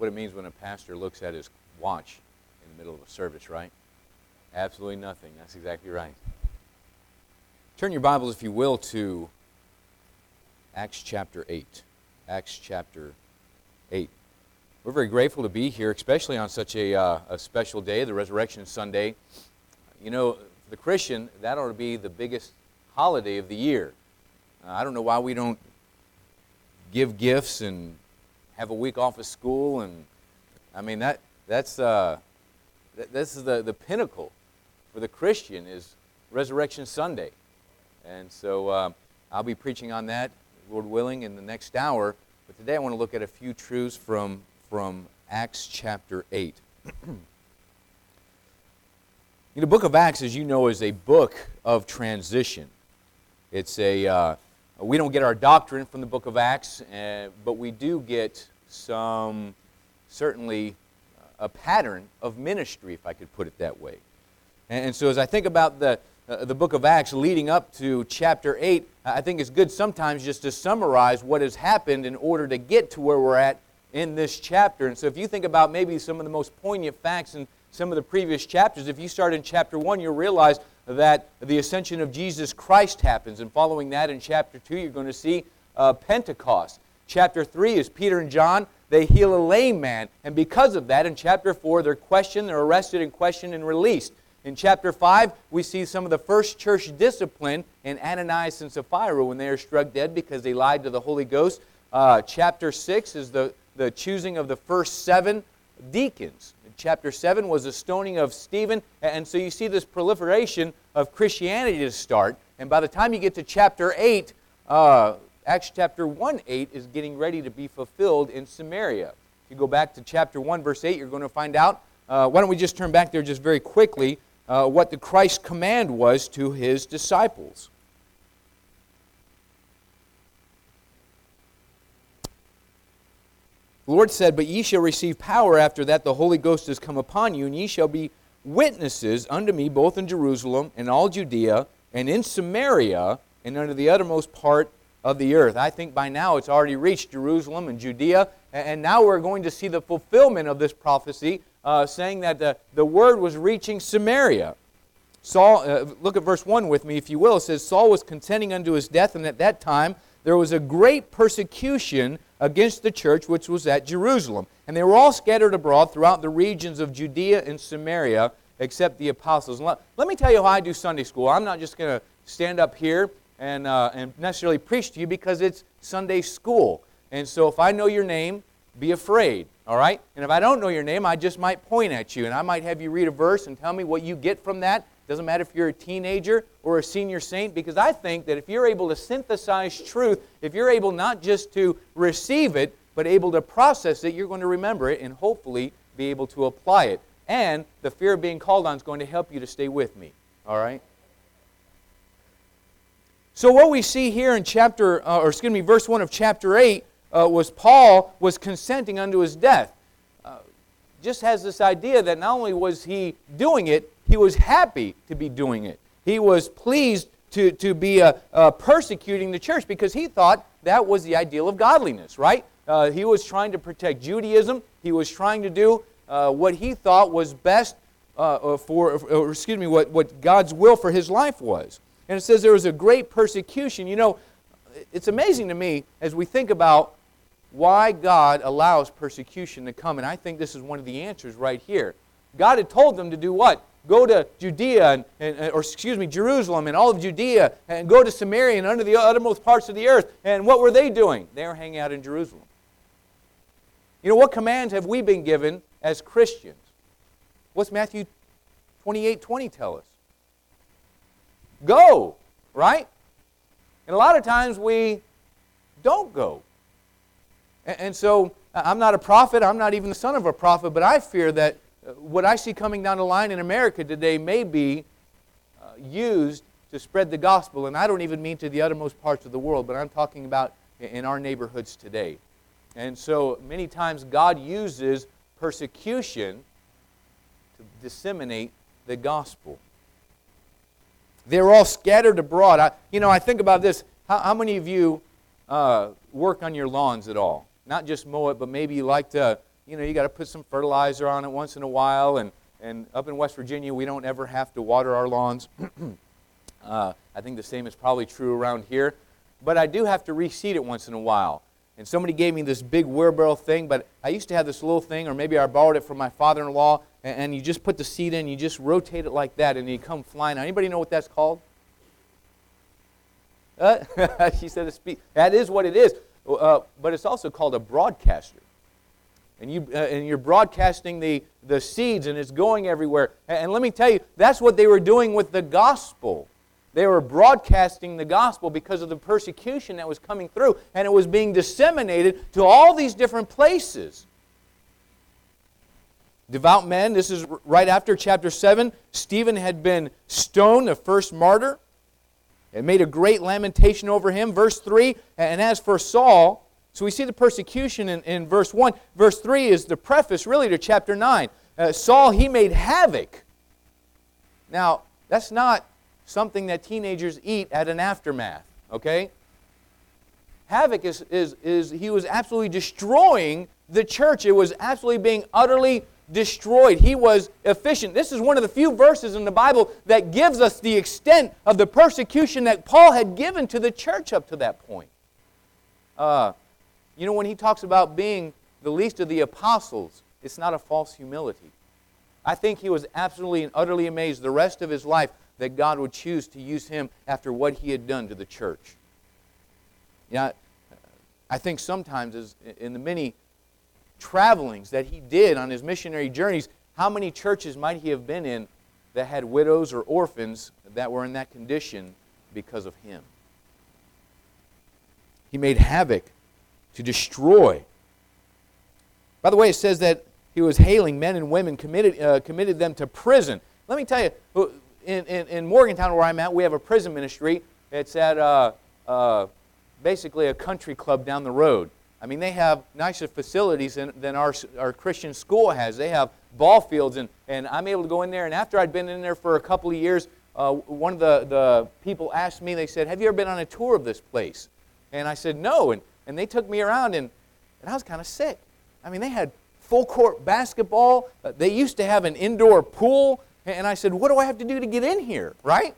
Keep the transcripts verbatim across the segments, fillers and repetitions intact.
what it means when a pastor looks at his watch in the middle of a service, right? Absolutely nothing. That's exactly right. Turn your Bibles, if you will, to Acts chapter eight. Acts chapter eight. We're very grateful to be here, especially on such a, uh, a special day, the Resurrection Sunday. You know, for the Christian, that ought to be the biggest holiday of the year. Uh, I don't know why we don't give gifts and have a week off of school, and I mean that that's uh, th- this is the, the pinnacle for the Christian is Resurrection Sunday, and so uh, I'll be preaching on that, Lord willing, in the next hour. But today I want to look at a few truths from from Acts chapter eight. The book of Acts, as you know, is a book of transition. It's a uh, we don't get our doctrine from the book of Acts, uh, but we do get some, certainly, a pattern of ministry, if I could put it that way. And, and so as I think about the, uh, the book of Acts leading up to chapter eight, I think it's good sometimes just to summarize what has happened in order to get to where we're at in this chapter. And so if you think about maybe some of the most poignant facts in some of the previous chapters, if you start in chapter one, you'll realize that the ascension of Jesus Christ happens. And following that in chapter two, you're going to see uh, Pentecost. Chapter three is Peter and John. They heal a lame man. And because of that, in chapter four, they're questioned, they're arrested and questioned and released. In chapter five, we see some of the first church discipline in Ananias and Sapphira when they are struck dead because they lied to the Holy Ghost. Uh, chapter six is the, the choosing of the first seven deacons. Chapter seven was the stoning of Stephen, and so you see this proliferation of Christianity to start. And by the time you get to chapter eight, uh, Acts chapter one eight is getting ready to be fulfilled in Samaria. If you go back to chapter one, verse eight, you're going to find out. Uh, why don't we just turn back there just very quickly, uh, what the Christ command was to His disciples. The Lord said, "But ye shall receive power after that the Holy Ghost is come upon you, and ye shall be witnesses unto me both in Jerusalem and all Judea and in Samaria and unto the uttermost part of the earth." I think by now it's already reached Jerusalem and Judea, and now we're going to see the fulfillment of this prophecy, uh, saying that the, the word was reaching Samaria. Saul, uh, look at verse one with me, if you will. It says, "Saul was contending unto his death, and at that time there was a great persecution against the church which was at Jerusalem. And they were all scattered abroad throughout the regions of Judea and Samaria, except the apostles." Let, let me tell you how I do Sunday school. I'm not just going to stand up here and, uh, and necessarily preach to you because it's Sunday school. And so if I know your name, be afraid, all right? And if I don't know your name, I just might point at you, and I might have you read a verse and tell me what you get from that. Doesn't matter if you're a teenager or a senior saint, because I think that if you're able to synthesize truth, if you're able not just to receive it, but able to process it, you're going to remember it and hopefully be able to apply it. And the fear of being called on is going to help you to stay with me. All right? So what we see here in chapter, uh, or excuse me, verse one of chapter eight, uh, was Paul was consenting unto his death. Uh, just has this idea that not only was he doing it, he was happy to be doing it. He was pleased to, to be uh, uh, persecuting the church because he thought that was the ideal of godliness, right? Uh, he was trying to protect Judaism. He was trying to do uh, what he thought was best uh, for, or excuse me, what, what God's will for his life was. And it says there was a great persecution. You know, it's amazing to me as we think about why God allows persecution to come. And I think this is one of the answers right here. God had told them to do what? Go to Judea, and, and, or excuse me, Jerusalem and all of Judea, and go to Samaria and under the uttermost parts of the earth. And what were they doing? They were hanging out in Jerusalem. You know, what commands have we been given as Christians? What's Matthew twenty-eight twenty tell us? Go, right? And a lot of times we don't go. And, and so, I'm not a prophet, I'm not even the son of a prophet, but I fear that what I see coming down the line in America today may be uh, used to spread the gospel, and I don't even mean to the uttermost parts of the world, but I'm talking about in our neighborhoods today. And so many times God uses persecution to disseminate the gospel. They're all scattered abroad. I, you know, I think about this. How, how many of you uh, work on your lawns at all? Not just mow it, but maybe you like to you know, you got to put some fertilizer on it once in a while, and, and up in West Virginia, we don't ever have to water our lawns. uh, I think the same is probably true around here. But I do have to reseed it once in a while. And somebody gave me this big wheelbarrow thing, but I used to have this little thing, or maybe I borrowed it from my father-in-law, and, and you just put the seed in, you just rotate it like that, and you come flying out. Anybody know what that's called? Uh, she said, a that is what it is. Uh, but it's also called a broadcaster. And, you, uh, and you're broadcasting the, the seeds, and it's going everywhere. And, and let me tell you, that's what they were doing with the gospel. They were broadcasting the gospel because of the persecution that was coming through, and it was being disseminated to all these different places. Devout men, this is right after chapter seven. Stephen had been stoned, the first martyr. It made a great lamentation over him. Verse three, and as for Saul, so we see the persecution in, in verse one. Verse three is the preface really to chapter nine. Uh, Saul, he made havoc. Now, that's not something that teenagers eat at an aftermath, okay? Havoc is, is, is he was absolutely destroying the church. It was absolutely being utterly destroyed. He was efficient. This is one of the few verses in the Bible that gives us the extent of the persecution that Paul had given to the church up to that point. Uh, you know, when he talks about being the least of the apostles, it's not a false humility. I think he was absolutely and utterly amazed the rest of his life that God would choose to use him after what he had done to the church. Yeah, I think sometimes as in the many travelings that he did on his missionary journeys, how many churches might he have been in that had widows or orphans that were in that condition because of him? He made havoc to destroy. By the way, it says that he was hailing men and women, committed, uh, committed them to prison. Let me tell you, in, in, in Morgantown where I'm at, we have a prison ministry. It's at uh, uh, basically a country club down the road. I mean, they have nicer facilities than, than our, our Christian school has. They have ball fields, and, and I'm able to go in there. And after I'd been in there for a couple of years, uh, one of the, the people asked me, they said, have you ever been on a tour of this place? And I said, no. And, and they took me around, and, and I was kind of sick. I mean, they had full court basketball. Uh, they used to have an indoor pool. And I said, what do I have to do to get in here, right?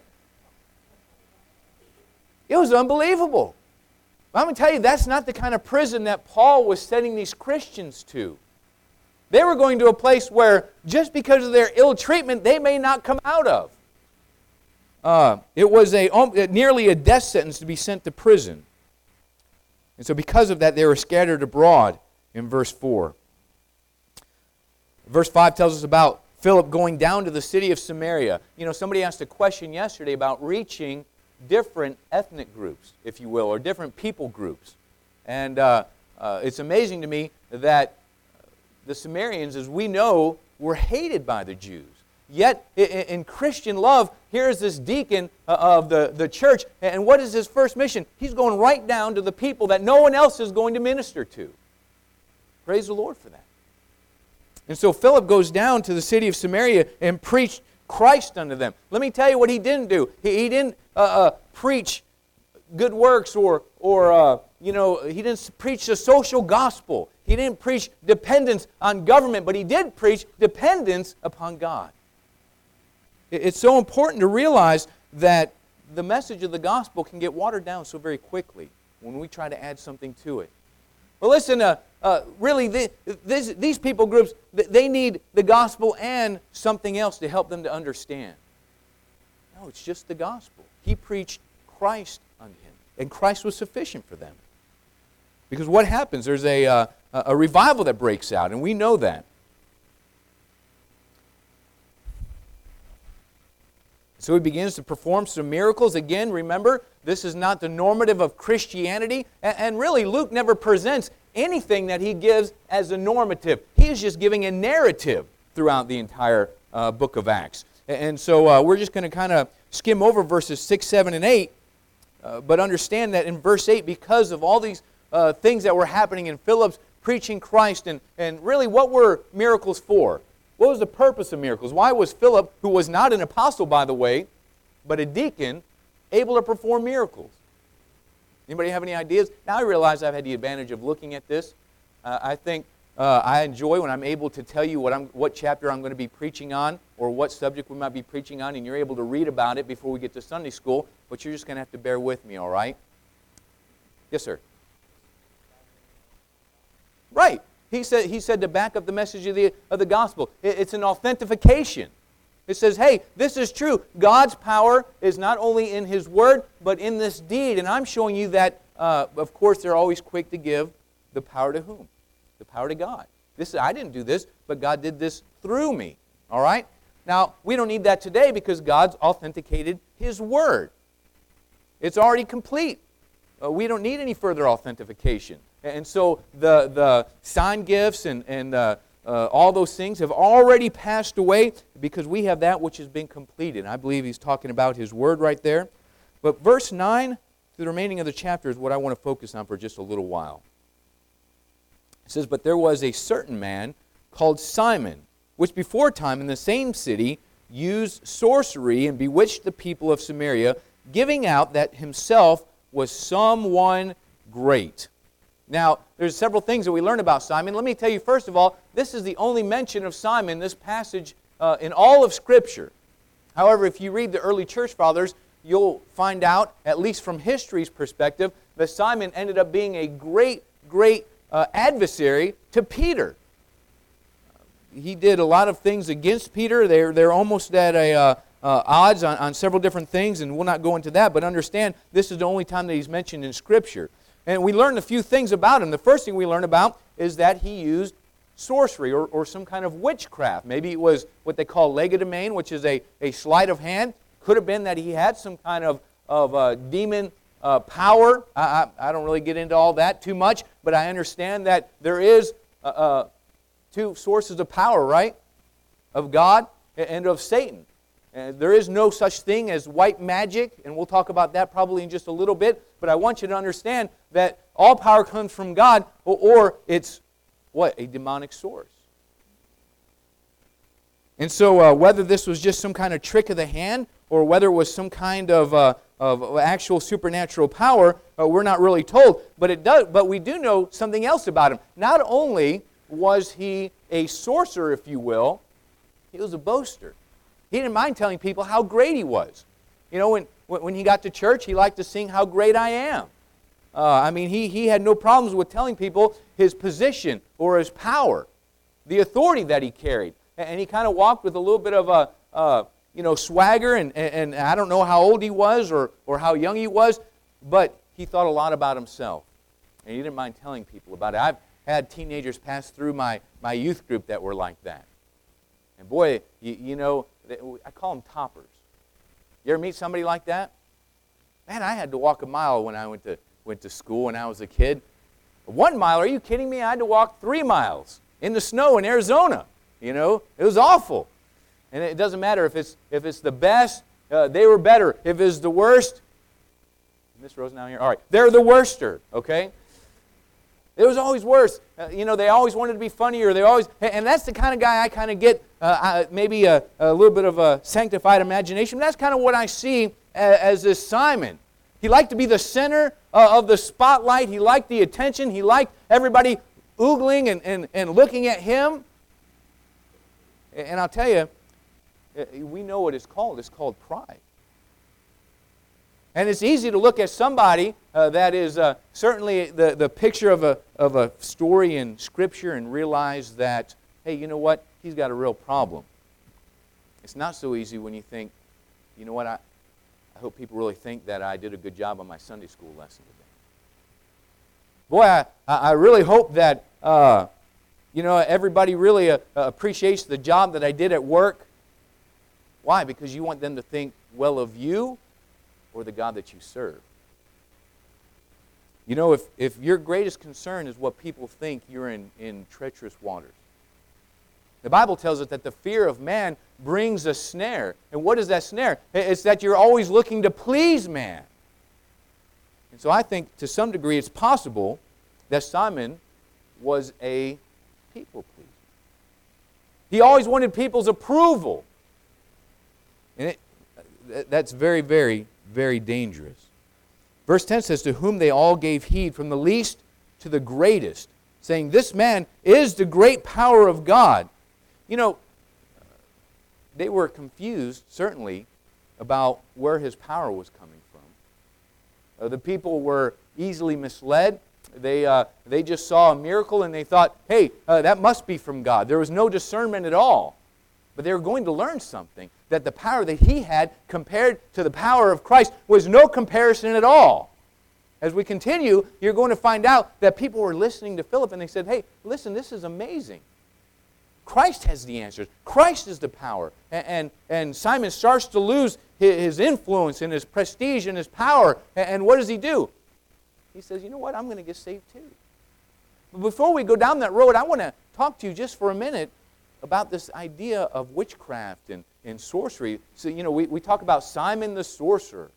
It was unbelievable. But I'm going to tell you, that's not the kind of prison that Paul was sending these Christians to. They were going to a place where, just because of their ill treatment, they may not come out of. Uh, it was a nearly a death sentence to be sent to prison. And so because of that, they were scattered abroad in verse four. Verse five tells us about Philip going down to the city of Samaria. You know, somebody asked a question yesterday about reaching different ethnic groups, if you will, or different people groups. And uh, uh, it's amazing to me that the Samaritans, as we know, were hated by the Jews. Yet, in, in Christian love, here's this deacon of the, the church, and what is his first mission? He's going right down to the people that no one else is going to minister to. Praise the Lord for that. And so Philip goes down to the city of Samaria and preached Christ unto them. Let me tell you what he didn't do. He, he didn't uh, uh, preach good works or, or uh, you know, he didn't preach the social gospel. He didn't preach dependence on government, but he did preach dependence upon God. It, it's so important to realize that the message of the gospel can get watered down so very quickly when we try to add something to it. Well, listen, uh, uh, really, the, this, these people groups, they need the gospel and something else to help them to understand. No, it's just the gospel. He preached Christ unto him, and Christ was sufficient for them. Because what happens? There's a, uh, a revival that breaks out, and we know that. So he begins to perform some miracles. Again, remember, this is not the normative of Christianity. And really, Luke never presents anything that he gives as a normative. He is just giving a narrative throughout the entire uh, book of Acts. And so uh, we're just going to kind of skim over verses six, seven, and eight. Uh, but understand that in verse eight, because of all these uh, things that were happening in Philip's preaching Christ, and, and really what were miracles for? What was the purpose of miracles? Why was Philip, who was not an apostle, by the way, but a deacon, able to perform miracles? Anybody have any ideas? Now I realize I've had the advantage of looking at this. Uh, I think Uh, I enjoy when I'm able to tell you what, I'm, what chapter I'm going to be preaching on or what subject we might be preaching on, and you're able to read about it before we get to Sunday school, but you're just going to have to bear with me, all right? Yes, sir. Right. He said, he said to back up the message of the, of the gospel, it, it's an authentication. It says, hey, this is true. God's power is not only in His Word, but in this deed. And I'm showing you that, uh, of course, they're always quick to give the power to whom? The power to God. This I didn't do this, but God did this through me. All right? Now, we don't need that today because God's authenticated His Word. It's already complete. Uh, we don't need any further authentication. And so the, the sign gifts and, and uh, uh, all those things have already passed away because we have that which has been completed. I believe he's talking about His Word right there. But verse nine through the remaining of the chapter is what I want to focus on for just a little while. It says, but there was a certain man called Simon, which before time in the same city used sorcery and bewitched the people of Samaria, giving out that himself was someone great. Now, there's several things that we learn about Simon. Let me tell you, first of all, this is the only mention of Simon in this passage uh, in all of Scripture. However, if you read the early church fathers, you'll find out, at least from history's perspective, that Simon ended up being a great, great Uh, adversary to Peter. He did a lot of things against Peter. They're, they're almost at a, uh, uh, odds on, on several different things, and we'll not go into that, but understand this is the only time that he's mentioned in Scripture. And we learned a few things about him. The first thing we learn about is that he used sorcery or, or some kind of witchcraft. Maybe it was what they call legerdemain, which is a, a sleight of hand. Could have been that he had some kind of, of uh, demon Uh, power. I, I, I don't really get into all that too much, but I understand that there is uh, uh, two sources of power, right? Of God and of Satan. And there is no such thing as white magic, and we'll talk about that probably in just a little bit, but I want you to understand that all power comes from God, or, or it's, what? A demonic source. And so uh, whether this was just some kind of trick of the hand, or whether it was some kind of uh, of actual supernatural power, uh, we're not really told. But it does. But we do know something else about him. Not only was he a sorcerer, if you will, he was a boaster. He didn't mind telling people how great he was. You know, when when he got to church, he liked to sing "How Great I Am." Uh, I mean, he he had no problems with telling people his position or his power, the authority that he carried, and he kind of walked with a little bit of a uh, you know, swagger, and, and, and I don't know how old he was or, or how young he was, but he thought a lot about himself. And he didn't mind telling people about it. I've had teenagers pass through my, my youth group that were like that. And boy, you, you know, I call them toppers. You ever meet somebody like that? Man, I had to walk a mile when I went to, went to school when I was a kid. One mile, are you kidding me? I had to walk three miles in the snow in Arizona. You know, it was awful. And it doesn't matter if it's if it's the best, uh, they were better. If it's the worst, Miss Rose now here. All right, they're the worster. Okay, it was always worse. Uh, you know, they always wanted to be funnier. They always, and that's the kind of guy I kind of get. Uh, I, maybe a, a little bit of a sanctified imagination. That's kind of what I see as, as this Simon. He liked to be the center uh, of the spotlight. He liked the attention. He liked everybody oogling and, and, and looking at him. And I'll tell you, we know what it's called. It's called pride. And it's easy to look at somebody uh, that is uh, certainly the, the picture of a, of a story in Scripture and realize that, hey, you know what? He's got a real problem. It's not so easy when you think, you know what? I, I hope people really think that I did a good job on my Sunday school lesson today. Boy, I, I really hope that, uh, you know, everybody really uh, appreciates the job that I did at work. Why? Because you want them to think well of you or the God that you serve. You know, if, if your greatest concern is what people think, you're in, in treacherous waters. The Bible tells us that the fear of man brings a snare. And what is that snare? It's that you're always looking to please man. And so I think to some degree it's possible that Simon was a people pleaser. He always wanted people's approval. And it, that's very, very, very dangerous. Verse ten says, to whom they all gave heed, from the least to the greatest, saying this man is the great power of God. You know, they were confused, certainly, about where his power was coming from. Uh, the people were easily misled. They, uh, they just saw a miracle and they thought, hey, uh, that must be from God. There was no discernment at all. But they were going to learn something, that the power that he had compared to the power of Christ was no comparison at all. As we continue, you're going to find out that people were listening to Philip and they said, hey, listen, this is amazing. Christ has the answers. Christ is the power. And, and, and Simon starts to lose his, his influence and his prestige and his power. And, and what does he do? He says, you know what, I'm going to get saved too. But before we go down that road, I want to talk to you just for a minute about this idea of witchcraft and, and sorcery. So, you know, we, we talk about Simon the sorcerer.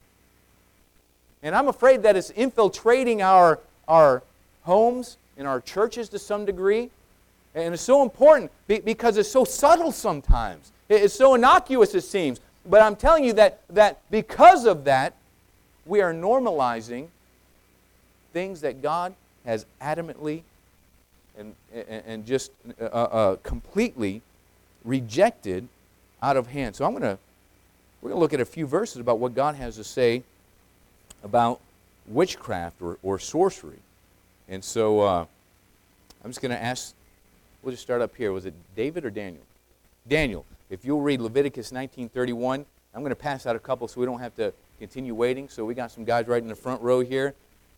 And I'm afraid that it's infiltrating our, our homes and our churches to some degree. And it's so important because it's so subtle sometimes. It's so innocuous, it seems. But I'm telling you that, that because of that, we are normalizing things that God has adamantly and, and, and just uh, uh, completely rejected out of hand. So I'm going to, we're going to look at a few verses about what God has to say about witchcraft or, or sorcery. And so uh, I'm just going to ask, we'll just start up here. Was it David or Daniel? Daniel, if you'll read Leviticus nineteen thirty-one. I'm going to pass out a couple so we don't have to continue waiting. So we got some guys right in the front row here.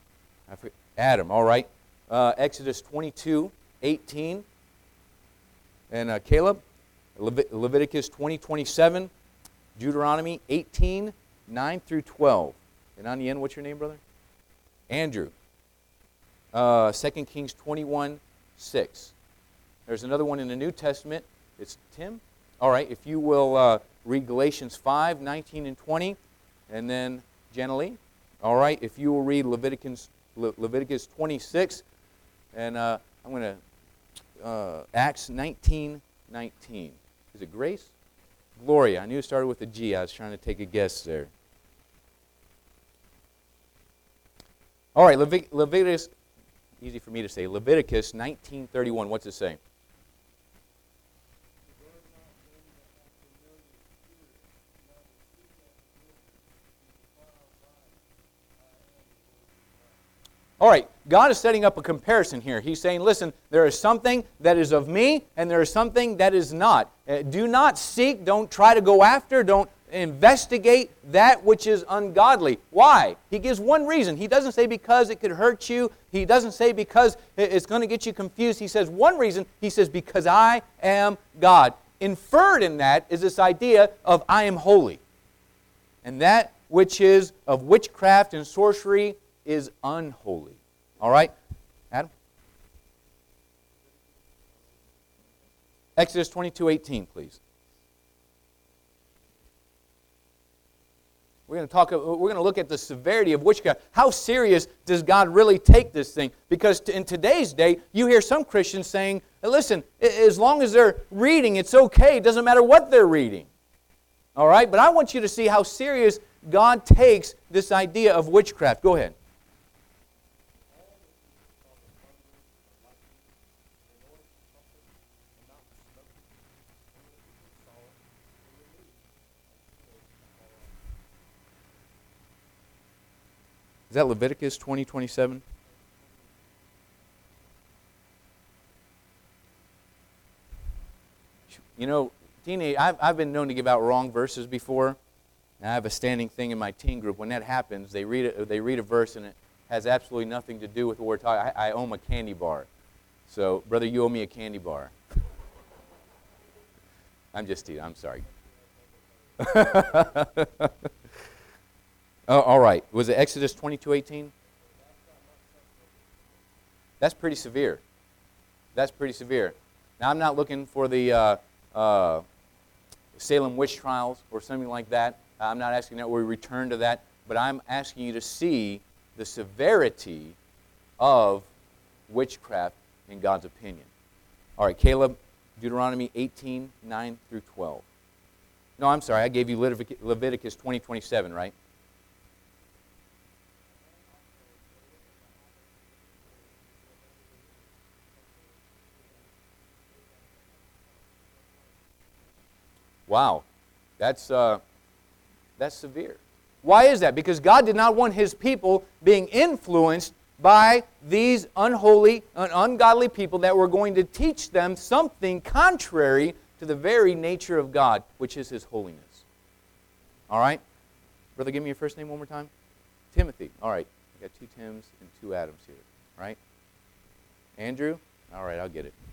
Adam, all right. Uh, Exodus twenty-two eighteen. And uh, Caleb, Levit- Leviticus twenty twenty-seven. Deuteronomy eighteen nine through twelve. And on the end, what's your name, brother? Andrew. Uh, Second Kings twenty-one six. There's another one in the New Testament. It's Tim. All right, if you will uh, read Galatians five nineteen and twenty. And then Jenny. All right, if you will read Leviticus, Le- Leviticus twenty-six. And uh, I'm going to, uh, Acts nineteen nineteen. Is it Grace? Gloria. I knew it started with a G. I was trying to take a guess there. All right, Levit- Leviticus, easy for me to say, Leviticus nineteen thirty-one. What's it say? All right, God is setting up a comparison here. He's saying, listen, there is something that is of me, and there is something that is not. Uh, do not seek, don't try to go after, don't investigate that which is ungodly. Why? He gives one reason. He doesn't say because it could hurt you. He doesn't say because it's going to get you confused. He says one reason. He says, because I am God. Inferred in that is this idea of I am holy. And that which is of witchcraft and sorcery is unholy. All right? Adam? Exodus twenty-two eighteen, please. We're going to talk. We're going to look at the severity of witchcraft. How serious does God really take this thing? Because in today's day, you hear some Christians saying, "Listen, as long as they're reading, it's okay. It doesn't matter what they're reading." All right, but I want you to see how serious God takes this idea of witchcraft. Go ahead. Is that Leviticus twenty twenty-seven? You know, teenage, I've, I've been known to give out wrong verses before. And I have a standing thing in my teen group. When that happens, they read a, they read a verse and it has absolutely nothing to do with what we're talking. I, I owe them a candy bar. So, brother, you owe me a candy bar. I'm just teasing. I'm sorry. Oh, all right. Was it Exodus twenty-two eighteen? That's pretty severe. That's pretty severe. Now, I'm not looking for the uh, uh, Salem witch trials or something like that. I'm not asking that we return to that, but I'm asking you to see the severity of witchcraft in God's opinion. All right, Caleb, Deuteronomy eighteen nine through twelve. No, I'm sorry. I gave you Leviticus twenty twenty-seven, right? Wow, that's, uh, that's severe. Why is that? Because God did not want His people being influenced by these unholy and ungodly people that were going to teach them something contrary to the very nature of God, which is His holiness. All right? Brother, give me your first name one more time. Timothy. All right. I got two Tims and two Adams here. All right? Andrew? All right, I'll get it.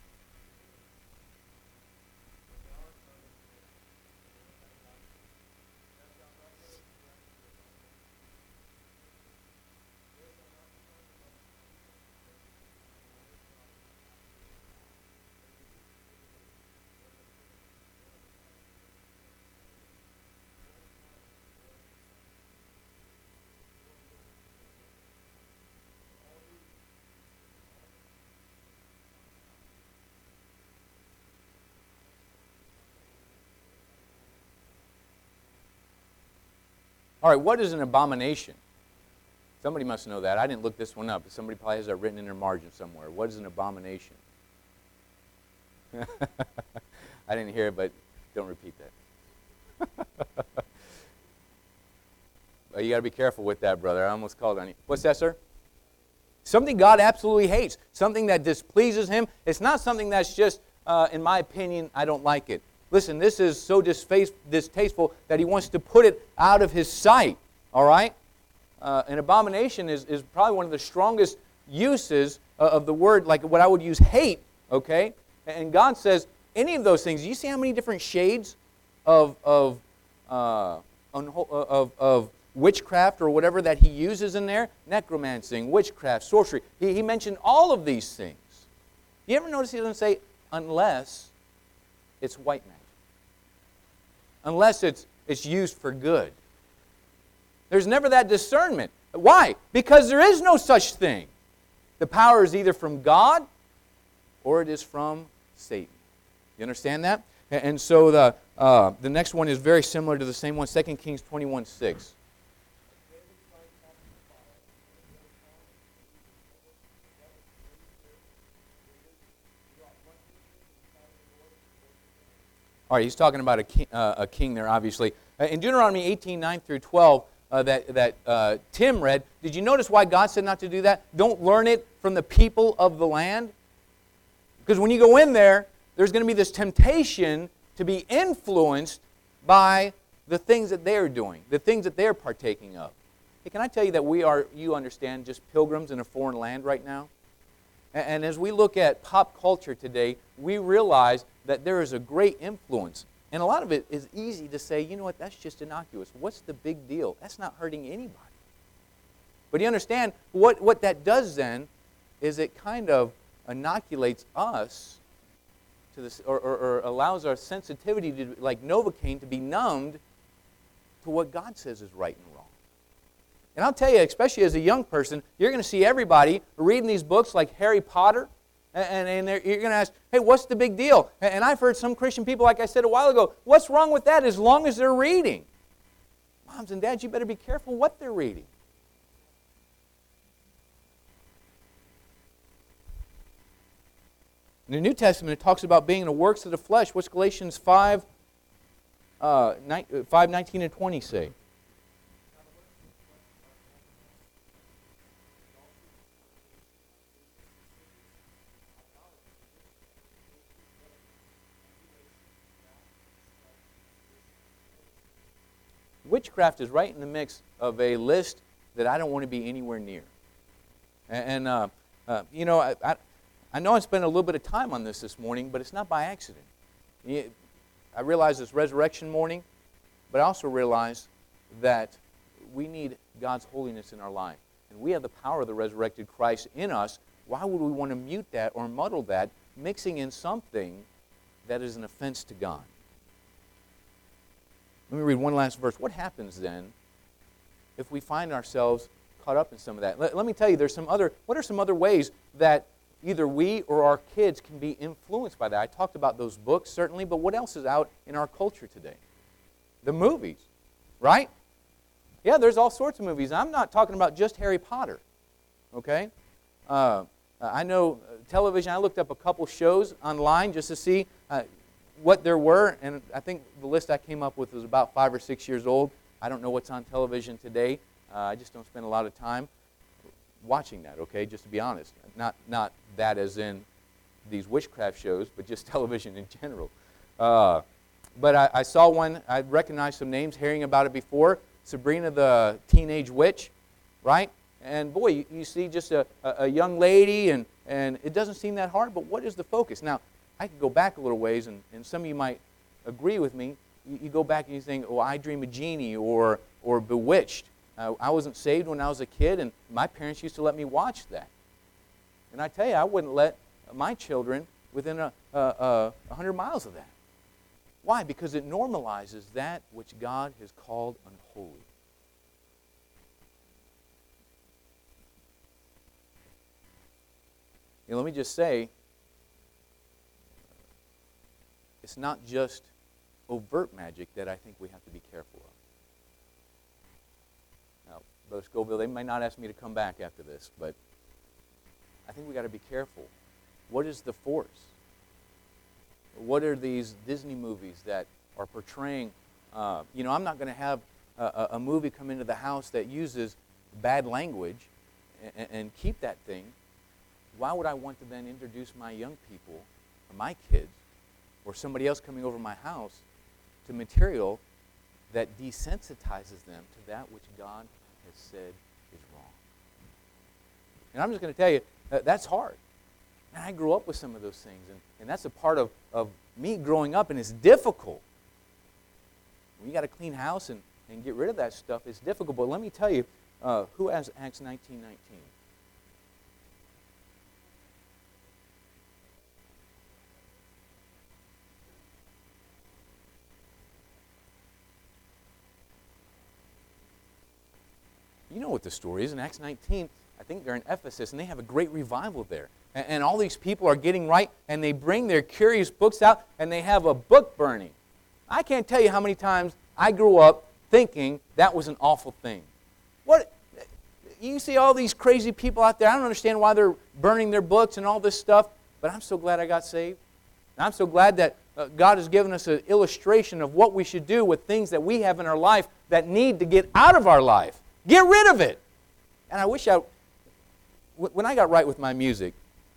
All right, what is an abomination? Somebody must know that. I didn't look this one up, but somebody probably has that written in their margin somewhere. What is an abomination? I didn't hear it, but don't repeat that. Well, you got to be careful with that, brother. I almost called on you. What's that, sir? Something God absolutely hates. Something that displeases Him. It's not something that's just, uh, in my opinion, I don't like it. Listen, this is so distasteful that He wants to put it out of His sight, all right? Uh, an abomination is, is probably one of the strongest uses of the word, like what I would use, hate, okay? And God says, any of those things, you see how many different shades of, of, uh, of, of witchcraft or whatever that He uses in there? Necromancing, witchcraft, sorcery. He, he mentioned all of these things. You ever notice He doesn't say, unless it's white magic? Unless it's, it's used for good. There's never that discernment. Why? Because there is no such thing. The power is either from God or it is from Satan. You understand that? And so the, uh, the next one is very similar to the same one, Second Kings twenty-one six. All right, he's talking about a king, uh, a king there, obviously. Uh, in Deuteronomy eighteen nine through twelve, uh, that, that uh, Tim read, did you notice why God said not to do that? Don't learn it from the people of the land. Because when you go in there, there's going to be this temptation to be influenced by the things that they're doing, the things that they're partaking of. Hey, can I tell you that we are, you understand, just pilgrims in a foreign land right now? And, and as we look at pop culture today, we realize that there is a great influence. And a lot of it is easy to say, you know what, that's just innocuous. What's the big deal? That's not hurting anybody. But you understand, what, what that does then is it kind of inoculates us to this, or, or, or allows our sensitivity to, like Novocaine, to be numbed to what God says is right and wrong. And I'll tell you, especially as a young person, you're going to see everybody reading these books like Harry Potter, and, and, and you're going to ask, hey, what's the big deal? And I've heard some Christian people, like I said a while ago, what's wrong with that as long as they're reading? Moms and dads, you better be careful what they're reading. In the New Testament, it talks about being in the works of the flesh. What's Galatians five, uh, five nineteen and twenty say? Witchcraft is right in the mix of a list that I don't want to be anywhere near. And, uh, uh, you know, I, I, I know I spent a little bit of time on this this morning, but it's not by accident. I realize it's resurrection morning, but I also realize that we need God's holiness in our life. And we have the power of the resurrected Christ in us. Why would we want to mute that or muddle that, mixing in something that is an offense to God? Let me read one last verse. What happens then if we find ourselves caught up in some of that? Let, let me tell you, there's some other, what are some other ways that either we or our kids can be influenced by that? I talked about those books, certainly, but what else is out in our culture today? The movies, right? Yeah, there's all sorts of movies. I'm not talking about just Harry Potter, okay? Uh, I know television, I looked up a couple shows online just to see. Uh, what there were, and I think the list I came up with was about five or six years old. I don't know what's on television today. Uh, I just don't spend a lot of time watching that, okay, just to be honest. Not, not that as in these witchcraft shows, but just television in general. Uh, but I, I saw one, I recognized some names, hearing about it before. Sabrina the Teenage Witch, right? And boy, you, you see just a, a, a young lady, and, and it doesn't seem that hard, but what is the focus? Now, I could go back a little ways, and, and some of you might agree with me. You, you go back and you think, oh, I Dream of Jeannie, or, or Bewitched. Uh, I wasn't saved when I was a kid, and my parents used to let me watch that. And I tell you, I wouldn't let my children within a, a, a, a hundred miles of that. Why? Because it normalizes that which God has called unholy. You know, let me just say, it's not just overt magic that I think we have to be careful of. Now, Brother Scoville, they might not ask me to come back after this, but I think we got to be careful. What is the force? What are these Disney movies that are portraying? Uh, you know, I'm not going to have a, a movie come into the house that uses bad language and, and keep that thing. Why would I want to then introduce my young people, or my kids, or somebody else coming over my house to material that desensitizes them to that which God has said is wrong? And I'm just going to tell you, uh, that's hard. And I grew up with some of those things, and, and that's a part of, of me growing up, and it's difficult. When you got a clean house and, and get rid of that stuff, it's difficult. But let me tell you, uh, who has Acts nineteen nineteen? You know what the story is. In Acts nineteen, I think they're in Ephesus, and they have a great revival there. And, and all these people are getting right, and they bring their curious books out, and they have a book burning. I can't tell you how many times I grew up thinking that was an awful thing. What? You see all these crazy people out there. I don't understand why they're burning their books and all this stuff, but I'm so glad I got saved. And I'm so glad that uh, God has given us an illustration of what we should do with things that we have in our life that need to get out of our life. Get rid of it. And I wish I, when I got right with my music,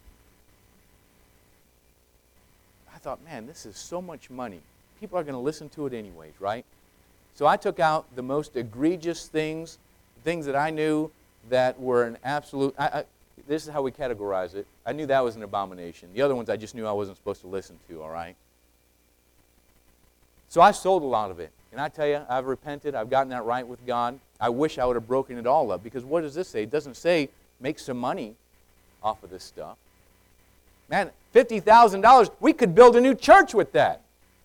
I thought, man, this is so much money. People are going to listen to it anyways, right? So I took out the most egregious things, things that I knew that were an absolute, I, I, this is how we categorize it. I knew that was an abomination. The other ones I just knew I wasn't supposed to listen to, all right? So I sold a lot of it. And I tell you, I've repented. I've gotten that right with God. I wish I would have broken it all up, because what does this say? It doesn't say make some money off of this stuff. Man, fifty thousand dollars, we could build a new church with that.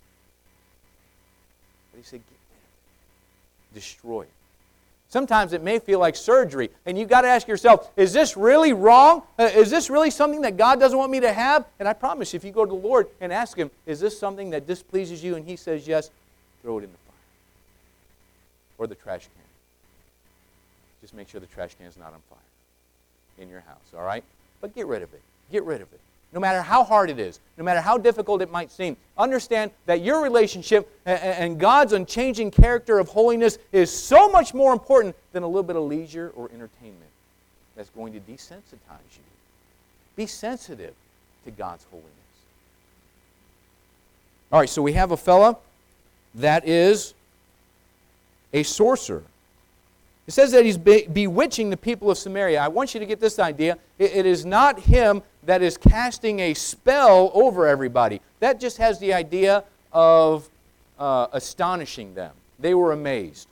But he said, get rid of it. Destroy it. Sometimes it may feel like surgery, and you've got to ask yourself, is this really wrong? Uh, is this really something that God doesn't want me to have? And I promise, if you go to the Lord and ask Him, is this something that displeases you? And He says yes, throw it in the fire. Or the trash can. Just make sure the trash can is not on fire in your house, all right? But get rid of it. Get rid of it. No matter how hard it is, no matter how difficult it might seem, understand that your relationship and God's unchanging character of holiness is so much more important than a little bit of leisure or entertainment that's going to desensitize you. Be sensitive to God's holiness. All right, so we have a fella that is a sorcerer. It says that he's be- bewitching the people of Samaria. I want you to get this idea. It, it is not him that is casting a spell over everybody. That just has the idea of uh, astonishing them. They were amazed.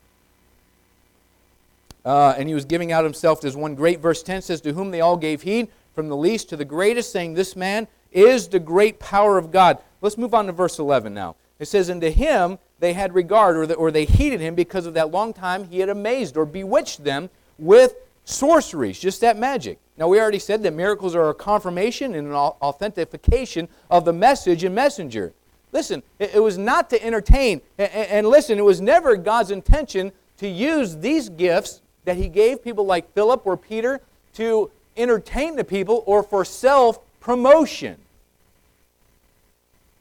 Uh, and he was giving out himself as one great. Verse ten says, to whom they all gave heed, from the least to the greatest, saying, this man is the great power of God. Let's move on to verse eleven now. It says, and to him they had regard, or, the, or they heeded him, because of that long time he had amazed or bewitched them with sorceries, just that magic. Now, we already said that miracles are a confirmation and an authentication of the message and messenger. Listen, it, it was not to entertain. And, and listen, it was never God's intention to use these gifts that He gave people like Philip or Peter to entertain the people or for self-promotion.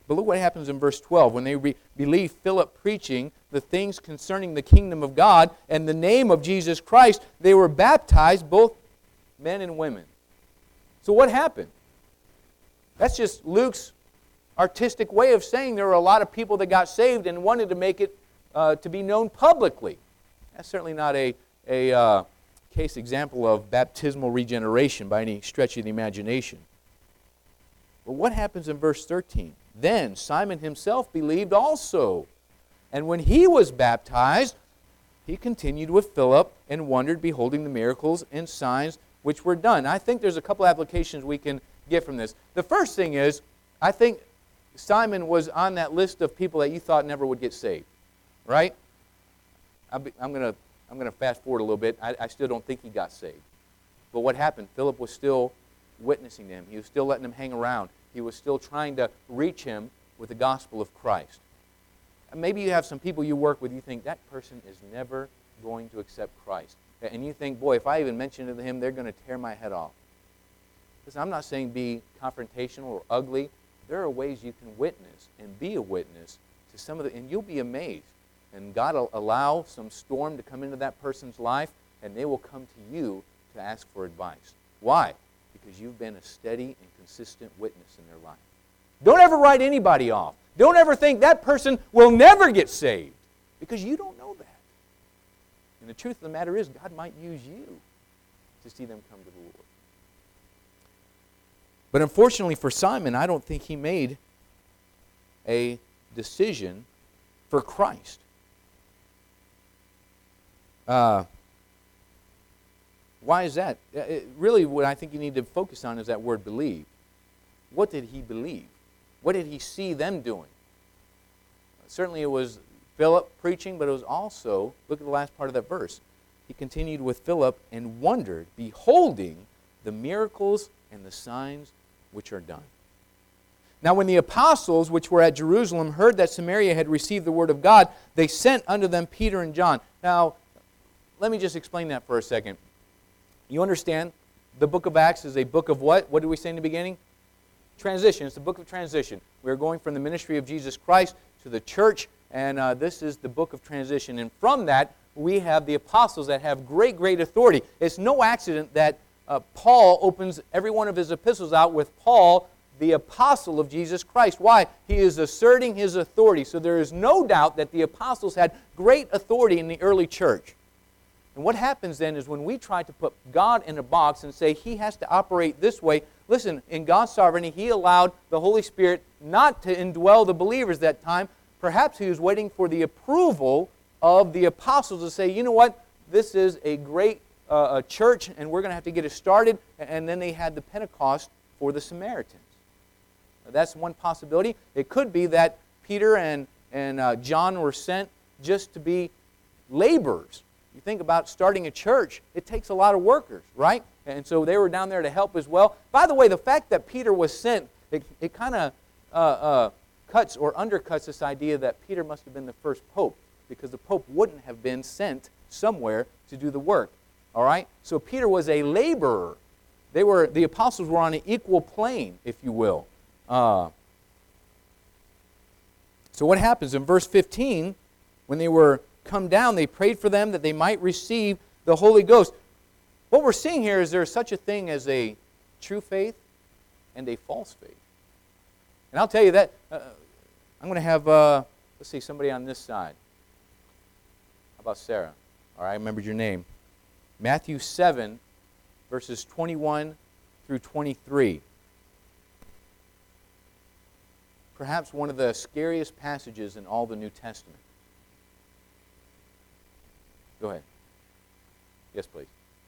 But look what happens in verse twelve. When they re- believe Philip preaching the things concerning the kingdom of God and the name of Jesus Christ, they were baptized, both men and women. So what happened? That's just Luke's artistic way of saying there were a lot of people that got saved and wanted to make it uh, to be known publicly. That's certainly not a, a uh, case example of baptismal regeneration by any stretch of the imagination. But what happens in verse thirteen? Then Simon himself believed also. And when he was baptized, he continued with Philip and wondered, beholding the miracles and signs which were done. I think there's a couple applications we can get from this. The first thing is, I think Simon was on that list of people that you thought never would get saved, right? I'm going to I'm going to fast forward a little bit. I, I still don't think he got saved. But what happened? Philip was still witnessing to him. He was still letting him hang around. He was still trying to reach him with the gospel of Christ. And maybe you have some people you work with, you think that person is never going to accept Christ. And you think, boy, if I even mention it to him, they're going to tear my head off. Listen, I'm not saying be confrontational or ugly. There are ways you can witness and be a witness to some of the, and you'll be amazed. And God will allow some storm to come into that person's life, and they will come to you to ask for advice. Why? Because you've been a steady and consistent witness in their life. Don't ever write anybody off. Don't ever think that person will never get saved, because you don't know that. And the truth of the matter is, God might use you to see them come to the Lord. But unfortunately for Simon, I don't think he made a decision for Christ. Uh, why is that? It, really, what I think you need to focus on is that word believe. What did he believe? What did he see them doing? Certainly it was Philip preaching, but it was also, look at the last part of that verse. He continued with Philip and wondered, beholding the miracles and the signs which are done. Now when the apostles which were at Jerusalem heard that Samaria had received the word of God, they sent unto them Peter and John. Now, let me just explain that for a second. You understand, the book of Acts is a book of what? What did we say in the beginning? Transition. It's the book of transition. We're going from the ministry of Jesus Christ to the church, and uh, this is the book of transition. And from that, we have the apostles that have great, great authority. It's no accident that uh, Paul opens every one of his epistles out with Paul, the apostle of Jesus Christ. Why? He is asserting his authority. So there is no doubt that the apostles had great authority in the early church. And what happens then is when we try to put God in a box and say He has to operate this way, listen, in God's sovereignty, He allowed the Holy Spirit not to indwell the believers that time. Perhaps He was waiting for the approval of the apostles to say, you know what, this is a great uh, a church and we're going to have to get it started. And then they had the Pentecost for the Samaritans. Now, that's one possibility. It could be that Peter and, and uh, John were sent just to be laborers. You think about starting a church, it takes a lot of workers, right? And so they were down there to help as well. By the way, the fact that Peter was sent, it, it kind of uh, uh, cuts or undercuts this idea that Peter must have been the first pope, because the pope wouldn't have been sent somewhere to do the work, all right? So Peter was a laborer. They were, the apostles were on an equal plane, if you will. Uh, so what happens in verse fifteen, when they were come down, they prayed for them that they might receive the Holy Ghost. What we're seeing here is there's such a thing as a true faith and a false faith. And I'll tell you that, uh, I'm going to have, uh, let's see, somebody on this side. How about Sarah? All right, I remembered your name. Matthew seven, verses twenty-one through twenty-three. Perhaps one of the scariest passages in all the New Testament. Go ahead. Yes, please.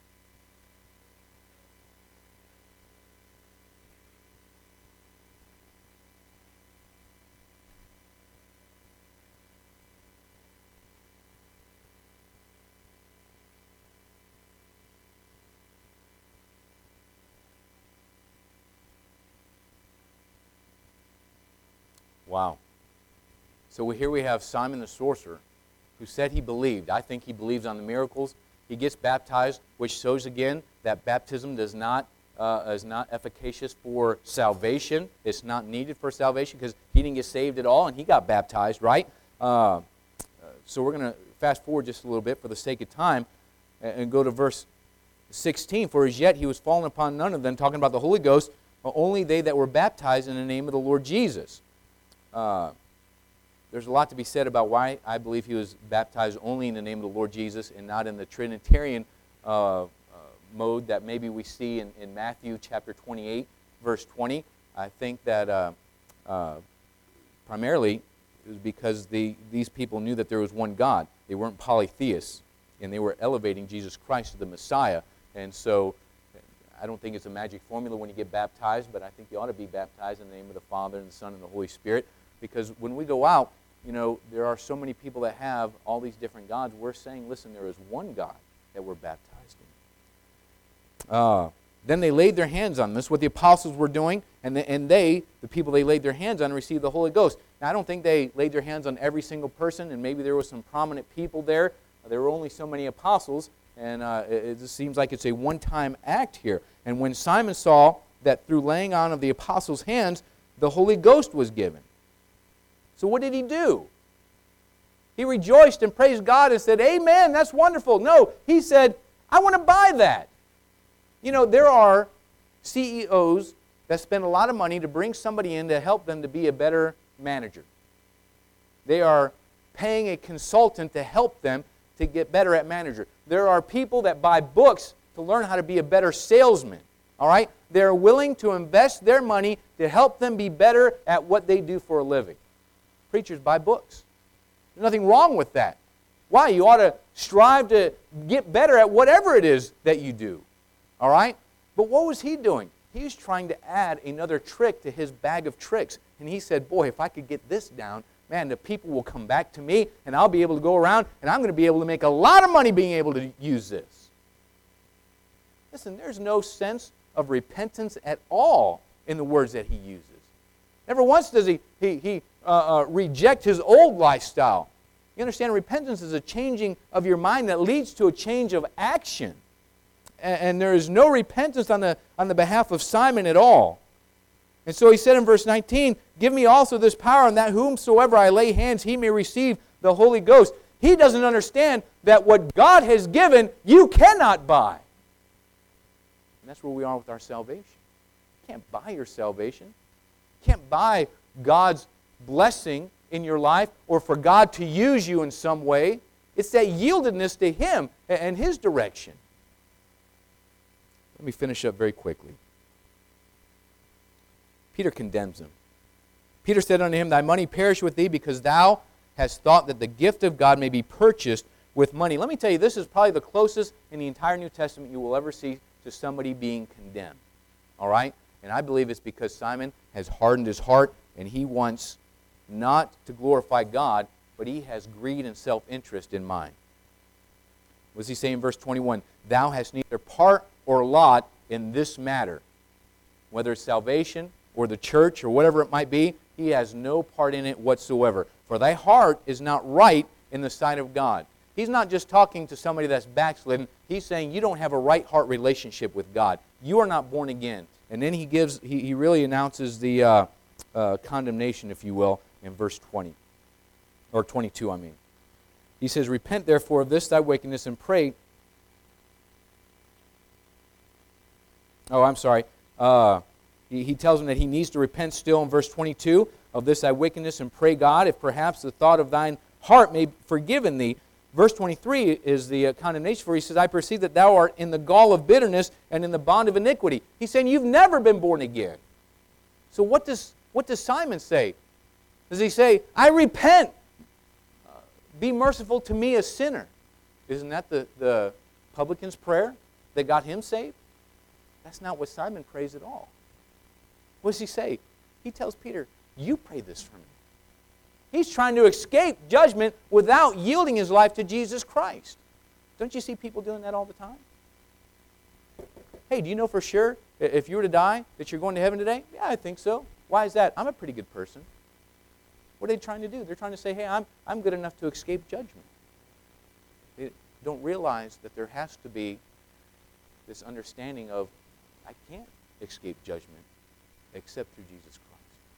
Wow. So here we have Simon the sorcerer, who said he believed. I think he believes on the miracles. He gets baptized, which shows again that baptism does not uh, is not efficacious for salvation. It's not needed for salvation because he didn't get saved at all and he got baptized, right? Uh, so we're going to fast forward just a little bit for the sake of time and go to verse sixteen. For as yet he was fallen upon none of them, talking about the Holy Ghost, but only they that were baptized in the name of the Lord Jesus. Uh, there's a lot to be said about why I believe he was baptized only in the name of the Lord Jesus and not in the Trinitarian uh, uh, mode that maybe we see in, in Matthew chapter twenty-eight, verse twenty. I think that uh, uh, primarily it was because the, these people knew that there was one God. They weren't polytheists, and they were elevating Jesus Christ to the Messiah. And so I don't think it's a magic formula when you get baptized, but I think you ought to be baptized in the name of the Father and the Son and the Holy Spirit, because when we go out, you know, there are so many people that have all these different gods. We're saying, listen, there is one God that we're baptized in. Uh, then they laid their hands on them. This is what the apostles were doing, and, the, and they, the people they laid their hands on, received the Holy Ghost. Now, I don't think they laid their hands on every single person, and maybe there were some prominent people there. There were only so many apostles, and uh, it, it just seems like it's a one-time act here. And when Simon saw that through laying on of the apostles' hands, the Holy Ghost was given. So what did he do? He rejoiced and praised God and said, amen, that's wonderful. No, he said, I want to buy that. You know, there are C E Os that spend a lot of money to bring somebody in to help them to be a better manager. They are paying a consultant to help them to get better at manager. There are people that buy books to learn how to be a better salesman. All right? They're willing to invest their money to help them be better at what they do for a living. Preachers buy books. There's nothing wrong with that. Why? You ought to strive to get better at whatever it is that you do. All right? But what was he doing? He was trying to add another trick to his bag of tricks. And he said, boy, if I could get this down, man, the people will come back to me, and I'll be able to go around, and I'm going to be able to make a lot of money being able to use this. Listen, there's no sense of repentance at all in the words that he uses. Never once does he, he, he uh, uh, reject his old lifestyle. You understand, repentance is a changing of your mind that leads to a change of action. And, and there is no repentance on the, on the behalf of Simon at all. And so he said in verse nineteen, give me also this power, and that whomsoever I lay hands, he may receive the Holy Ghost. He doesn't understand that what God has given, you cannot buy. And that's where we are with our salvation. You can't buy your salvation. You can't buy God's blessing in your life or for God to use you in some way. It's that yieldedness to Him and His direction. Let me finish up very quickly. Peter condemns him. Peter said unto him, thy money perish with thee, because thou hast thought that the gift of God may be purchased with money. Let me tell you, this is probably the closest in the entire New Testament you will ever see to somebody being condemned. All right? And I believe it's because Simon has hardened his heart, and he wants not to glorify God, but he has greed and self-interest in mind. What does he say in verse twenty-one? Thou hast neither part or lot in this matter. Whether it's salvation or the church or whatever it might be, he has no part in it whatsoever. For thy heart is not right in the sight of God. He's not just talking to somebody that's backslidden. He's saying you don't have a right heart relationship with God. You are not born again. And then he gives, he, he really announces the uh, uh, condemnation, if you will, in verse twenty. Or twenty-two, I mean. He says, repent therefore of this thy wickedness and pray. Oh, I'm sorry. Uh, he, he tells him that he needs to repent still in verse twenty-two of this thy wickedness and pray God, if perhaps the thought of thine heart may be forgiven thee. Verse twenty-three is the uh, condemnation for. He says, I perceive that thou art in the gall of bitterness and in the bond of iniquity. He's saying you've never been born again. So what does, what does Simon say? Does he say, I repent, uh, be merciful to me a sinner? Isn't that the, the publican's prayer that got him saved? That's not what Simon prays at all. What does he say? He tells Peter, you pray this for me. He's trying to escape judgment without yielding his life to Jesus Christ. Don't you see people doing that all the time? Hey, do you know for sure if you were to die that you're going to heaven today? Yeah, I think so. Why is that? I'm a pretty good person. What are they trying to do? They're trying to say, hey, I'm, I'm good enough to escape judgment. They don't realize that there has to be this understanding of I can't escape judgment except through Jesus Christ.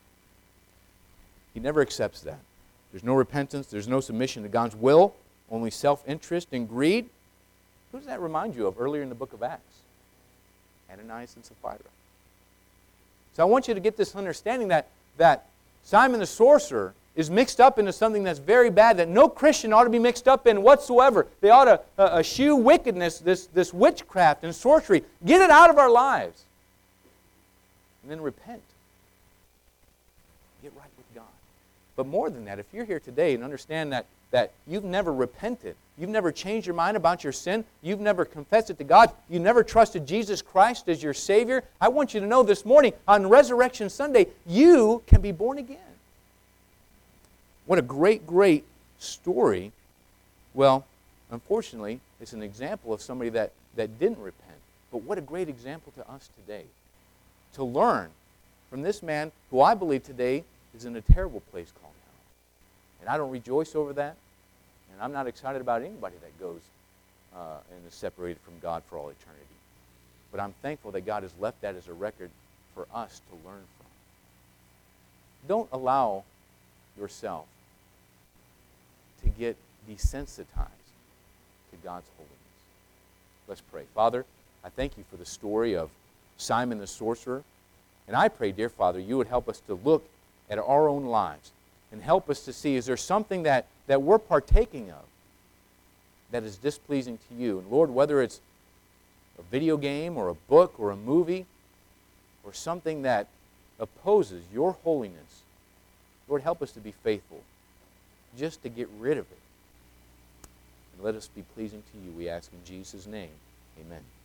He never accepts that. There's no repentance. There's no submission to God's will. Only self-interest and greed. Who does that remind you of earlier in the book of Acts? Ananias and Sapphira. So I want you to get this understanding that, that Simon the sorcerer is mixed up into something that's very bad, that no Christian ought to be mixed up in whatsoever. They ought to uh, eschew wickedness, this, this witchcraft and sorcery. Get it out of our lives. And then repent. Get right with God. But more than that, if you're here today and understand that, that you've never repented, you've never changed your mind about your sin, you've never confessed it to God, you've never trusted Jesus Christ as your Savior, I want you to know this morning, on Resurrection Sunday, you can be born again. What a great, great story. Well, unfortunately, it's an example of somebody that, that didn't repent. But what a great example to us today. To learn from this man who I believe today is in a terrible place called hell. And I don't rejoice over that. And I'm not excited about anybody that goes uh, and is separated from God for all eternity. But I'm thankful that God has left that as a record for us to learn from. Don't allow yourself to get desensitized to God's holiness. Let's pray. Father, I thank you for the story of Simon the sorcerer. And I pray, dear Father, you would help us to look at our own lives and help us to see, is there something that, that we're partaking of that is displeasing to you? And Lord, whether it's a video game or a book or a movie or something that opposes your holiness, Lord, help us to be faithful just to get rid of it. And let us be pleasing to you, we ask in Jesus' name. Amen.